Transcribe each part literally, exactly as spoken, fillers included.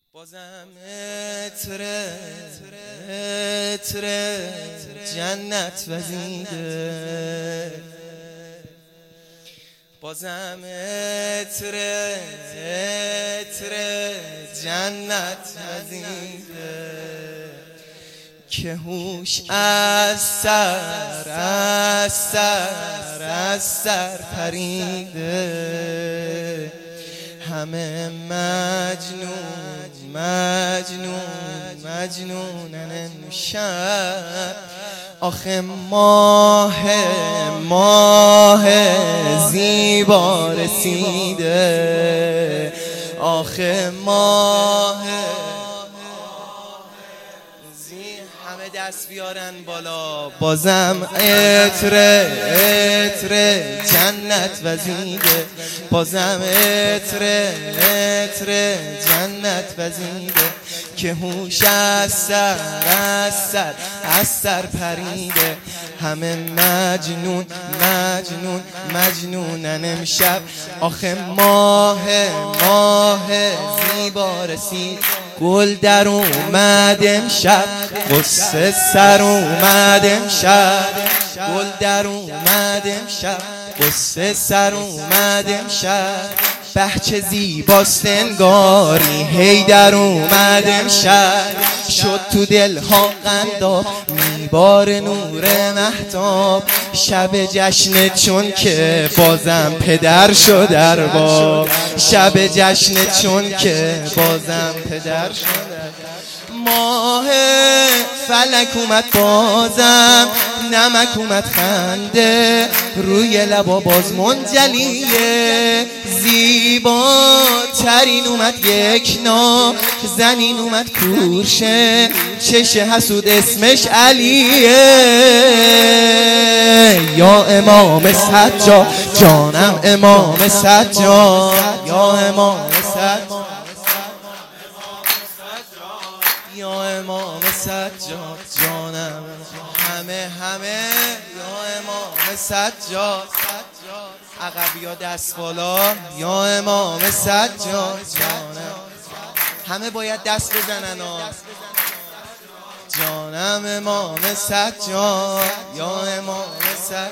بازم عطر عطر جنت وزیده، بازم عطر عطر جنت وزیده که هوش از سر از سر از سر پریده، همه مجنون مجنون مجنونن امشب. آخه ماه ماه زیبا رسیده، آخه ماه همه دست بیارن بالا. بازم عطر عطر جنت وزیده، بازم عطر عطر جنت وزیده که هوش از سر از سر از سر پریده، همه مجنون مجنون مجنونن امشب. آخه ماه ماه زیبا رسید، گل در اومد امشب، قصه سر اومد امشب، گل در اومد امشب، قصه سر اومد امشب. بچه زیباست انگاری هی در اومد امشب، شد تو دلها قنداب میبار نور مهتاب. شب جشن چون که بازم پدر شد ارباب، شب جشن چون که بازم پدر شد. ماه فلک اومد بازم، نمک اومد خنده، روی لبا باز منجلیه. زیبا ترین اومد یک نا، زنین اومد کورشه، چش حسود اسمش علیه. یا امام سجاد جانم امام سجاد، یا امام سجاد، یا امام سجاد جانم، همه همه یا امام سجاد. عقبیا دست بالا، یا امام سجاد جانم، همه باید دست بزنن جانم امام سجاد، یا امام سجاد.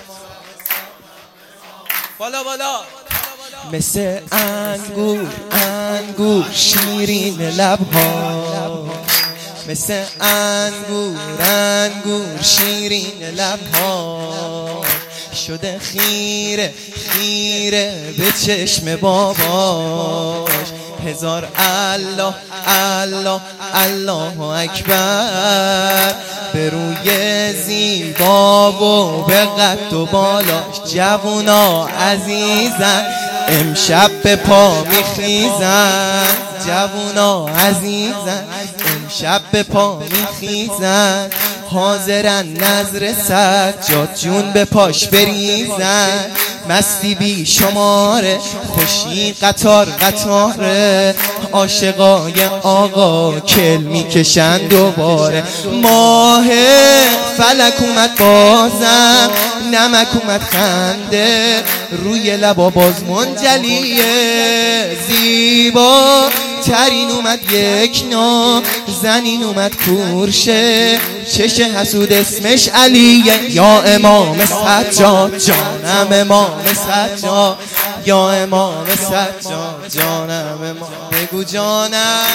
بالا بالا مثل انگور انگور شیرین لبها، مثل انگور انگور شیرین لبها. شده خیره خیره به چشم باباش، هزار الله الله الله اکبر. به روی زیبا و به قد و بالاش جوونا عزیزن امشب به پا میخیزن، جوونا عزیزن امشب به پا میخیزن. حاضرن نظر سجاد جون به پاش بریزن، مستی بی شماره خوشی قطار قطاره. عاشقای آقا کل میکشن دوباره. ماه فلک اومد بازم، نمک اومد خنده، روی لبا باز منجلیه. زیبا ترین اومد یک نا، زنین اومد کورشه، چش حسود اسمش علیه. یا امام سجاد جانم امام سجاد، یا امام سجاد جانم امام. بگو جانم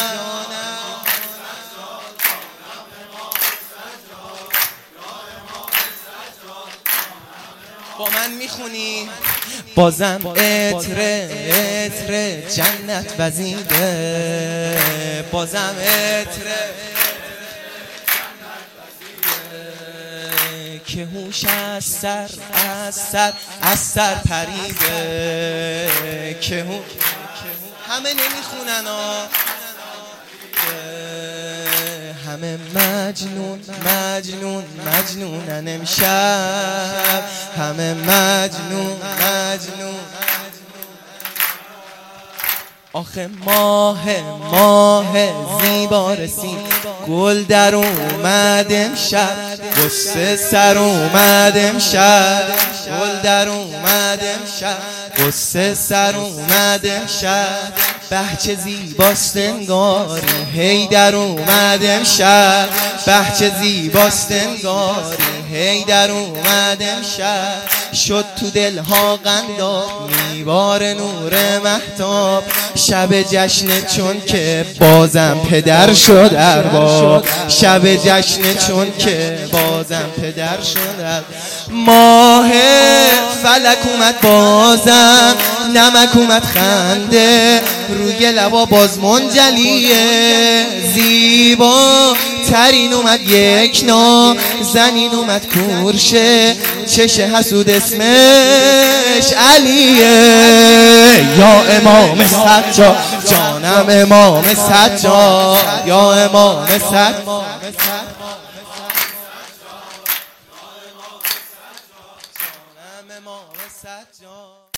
با من میخونی. بازم عطر عطر جنت وزیده، بازم عطر که هوش از سر از سر از سر پریده، که همه نمیخونن ها، همه مجنون مجنون مجنونن امشب، همه مجنون مجنون. آخه ماه ماه زیبا رسید، گل در اومد امشب، قصه سر اومد امشب، گل در اومد امشب، قصه سر اومد امشب، بهچه زیباست انگاری حیدر اومد امشب، بهچه زیباست انگاری حیدر اومد امشب، شد تو دلها قنداب میبار نور مهتاب، شب جشن چون که بازم پدر شد ارباب، شب جشن چون که بازم پدر شد، ماه فلک اومد بازم، نمک اومد خنده، روی لبا باز منجلیه، زیبا ترین اومد یک نا زنین اومد کورشه، چش حسود اسمش علیه، یا امام سجاد جانم امام سجاد، یا امام سجاد.